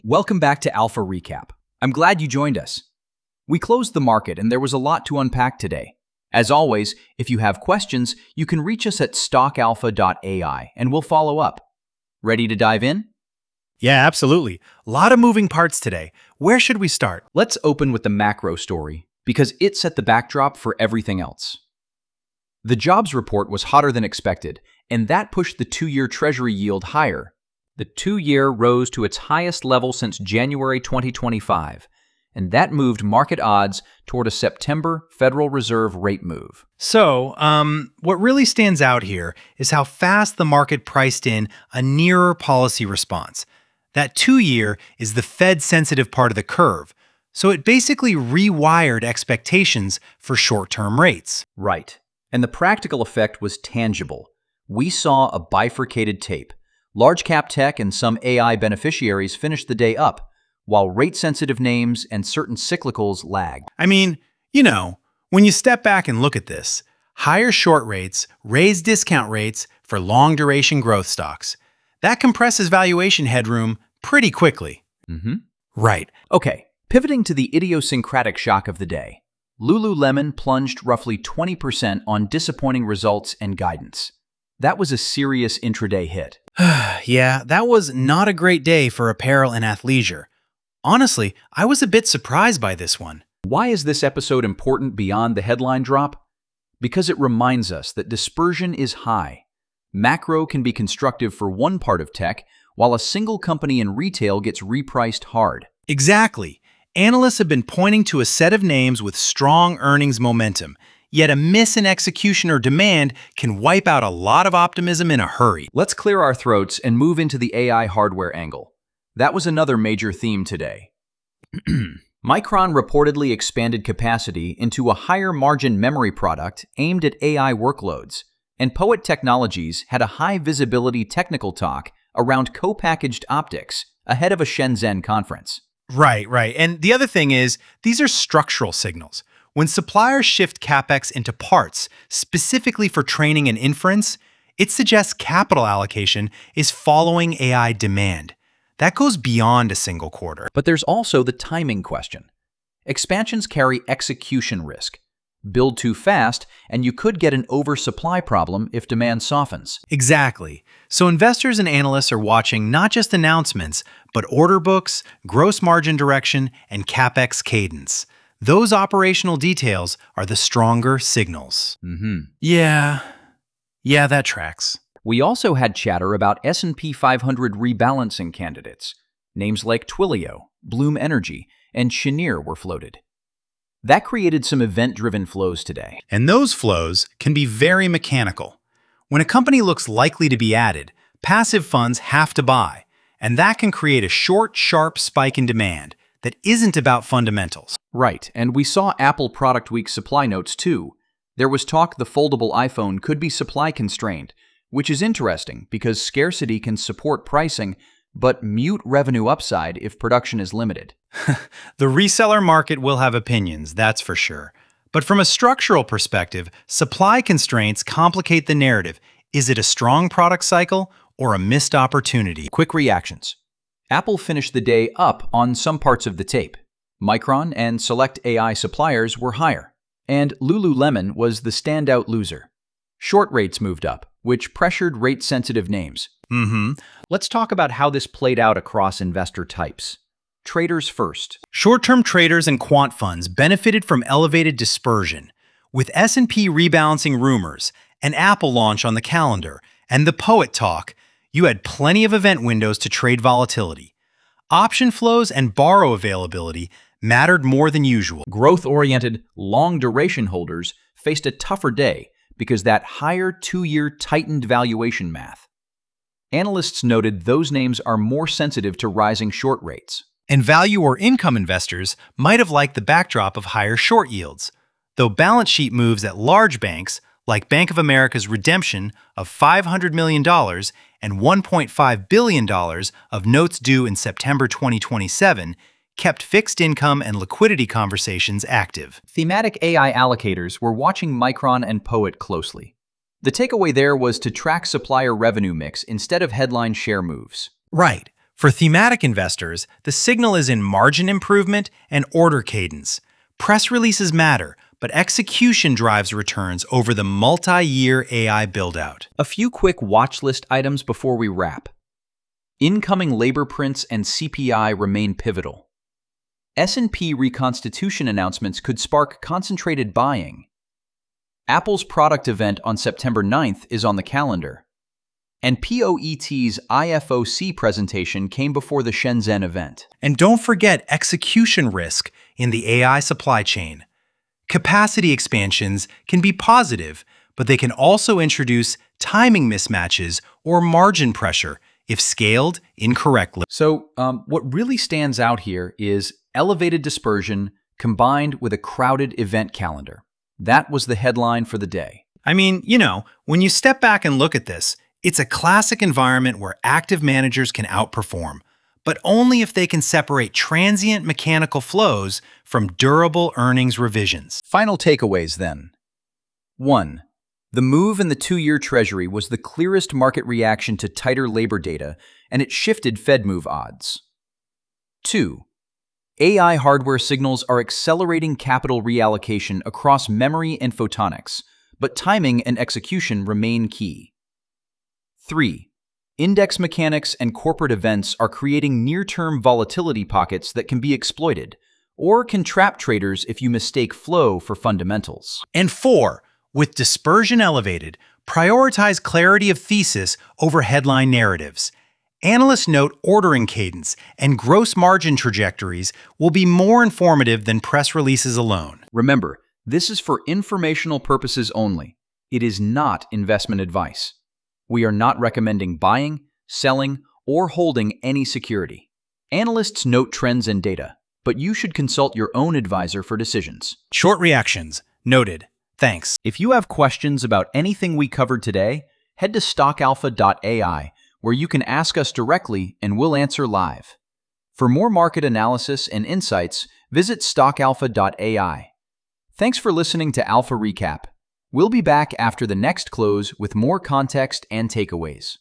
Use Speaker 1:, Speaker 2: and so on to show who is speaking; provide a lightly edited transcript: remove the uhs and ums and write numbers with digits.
Speaker 1: Welcome back to Alpha Recap. I'm glad you joined us. We closed the market and there was a lot to unpack today. As always, if you have questions, you can reach us at stockalpha.ai and we'll follow up. Ready to dive in?
Speaker 2: Yeah, absolutely. A lot of moving parts today. Where should we start?
Speaker 1: Let's open with the macro story because it set the backdrop for everything else. The jobs report was hotter than expected, and that pushed the two-year Treasury yield higher. The two-year rose to its highest level since January 2025, and that moved market odds toward a September Federal Reserve rate move.
Speaker 2: So, what really stands out here is how fast the market priced in a nearer policy response. That two-year is the Fed-sensitive part of the curve, so it basically rewired expectations for short-term rates.
Speaker 1: Right, and the practical effect was tangible. We saw a bifurcated tape. Large cap tech and some AI beneficiaries finished the day up, while rate-sensitive names and certain cyclicals lagged.
Speaker 2: I mean, when you step back and look at this, higher short rates raise discount rates for long-duration growth stocks. That compresses valuation headroom pretty quickly. Right.
Speaker 1: Okay, pivoting to the idiosyncratic shock of the day. Lululemon plunged roughly 20% on disappointing results and guidance. That was a serious intraday hit.
Speaker 2: Yeah, that was not a great day for apparel and athleisure. Honestly, I was a bit surprised by this one.
Speaker 1: Why is this episode important beyond the headline drop? Because it reminds us that dispersion is high. Macro can be constructive for one part of tech, while a single company in retail gets repriced hard.
Speaker 2: Exactly. Analysts have been pointing to a set of names with strong earnings momentum, yet a miss in execution or demand can wipe out a lot of optimism in a hurry.
Speaker 1: Let's clear our throats and move into the AI hardware angle. That was another major theme today. Micron reportedly expanded capacity into a higher margin memory product aimed at AI workloads, and POET Technologies had a high visibility technical talk around co-packaged optics ahead of a Shenzhen conference.
Speaker 2: Right. And the other thing is, these are structural signals. When suppliers shift CapEx into parts, specifically for training and inference, it suggests capital allocation is following AI demand. That goes beyond a single quarter.
Speaker 1: But there's also the timing question. Expansions carry execution risk. Build too fast, and you could get an oversupply problem if demand softens.
Speaker 2: Exactly. So investors and analysts are watching not just announcements, but order books, gross margin direction, and CapEx cadence. Those operational details are the stronger signals. Yeah, that tracks.
Speaker 1: We also had chatter about S&P 500 rebalancing candidates. Names like Twilio, Bloom Energy, and Cheniere were floated. That created some event-driven flows today.
Speaker 2: And those flows can be very mechanical. When a company looks likely to be added, passive funds have to buy, and that can create a short, sharp spike in demand that isn't about fundamentals.
Speaker 1: Right, and we saw Apple Product Week supply notes too. There was talk the foldable iPhone could be supply constrained, which is interesting because scarcity can support pricing, but mute revenue upside if production is limited.
Speaker 2: The reseller market will have opinions, that's for sure. But from a structural perspective, supply constraints complicate the narrative. Is it a strong product cycle or a missed opportunity?
Speaker 1: Quick reactions. Apple finished the day up on some parts of the tape. Micron and select AI suppliers were higher, and Lululemon was the standout loser. Short rates moved up, which pressured rate-sensitive names. Let's talk about how this played out across investor types. Traders first.
Speaker 2: Short-term traders and quant funds benefited from elevated dispersion. With S&P rebalancing rumors, an Apple launch on the calendar, and the POET talk, you had plenty of event windows to trade volatility. Option flows and borrow availability mattered more than usual.
Speaker 1: Growth-oriented, long-duration holders faced a tougher day because that higher two-year tightened valuation math. Analysts noted those names are more sensitive to rising short rates.
Speaker 2: And value or income investors might have liked the backdrop of higher short yields, though balance sheet moves at large banks, like Bank of America's redemption of $500 million and $1.5 billion of notes due in September 2027, kept fixed income and liquidity conversations active.
Speaker 1: Thematic AI allocators were watching Micron and POET closely. The takeaway there was to track supplier revenue mix instead of headline share moves.
Speaker 2: Right. For thematic investors, the signal is in margin improvement and order cadence. Press releases matter, but execution drives returns over the multi-year AI build-out.
Speaker 1: A few quick watch list items before we wrap. Incoming labor prints and CPI remain pivotal. S&P reconstitution announcements could spark concentrated buying. Apple's product event on September 9th is on the calendar. And POET's IFOC presentation came before the Shenzhen event.
Speaker 2: And don't forget execution risk in the AI supply chain. Capacity expansions can be positive, but they can also introduce timing mismatches or margin pressure if scaled incorrectly.
Speaker 1: So, what really stands out here is elevated dispersion combined with a crowded event calendar. That was the headline for the day.
Speaker 2: I mean, when you step back and look at this, it's a classic environment where active managers can outperform, but only if they can separate transient mechanical flows from durable earnings revisions.
Speaker 1: Final takeaways then. 1. The move in the 2-year Treasury was the clearest market reaction to tighter labor data, and it shifted Fed move odds. 2. AI hardware signals are accelerating capital reallocation across memory and photonics, but timing and execution remain key. 3. Index mechanics and corporate events are creating near-term volatility pockets that can be exploited, or can trap traders if you mistake flow for fundamentals.
Speaker 2: And 4. With dispersion elevated, prioritize clarity of thesis over headline narratives. Analysts note ordering cadence and gross margin trajectories will be more informative than press releases alone.
Speaker 1: Remember, this is for informational purposes only. It is not investment advice. We are not recommending buying, selling, or holding any security. Analysts note trends and data, but you should consult your own advisor for decisions.
Speaker 2: Short reactions. Noted. Thanks.
Speaker 1: If you have questions about anything we covered today, head to stockalpha.ai, where you can ask us directly and we'll answer live. For more market analysis and insights, visit stockalpha.ai. Thanks for listening to Alpha Recap. We'll be back after the next close with more context and takeaways.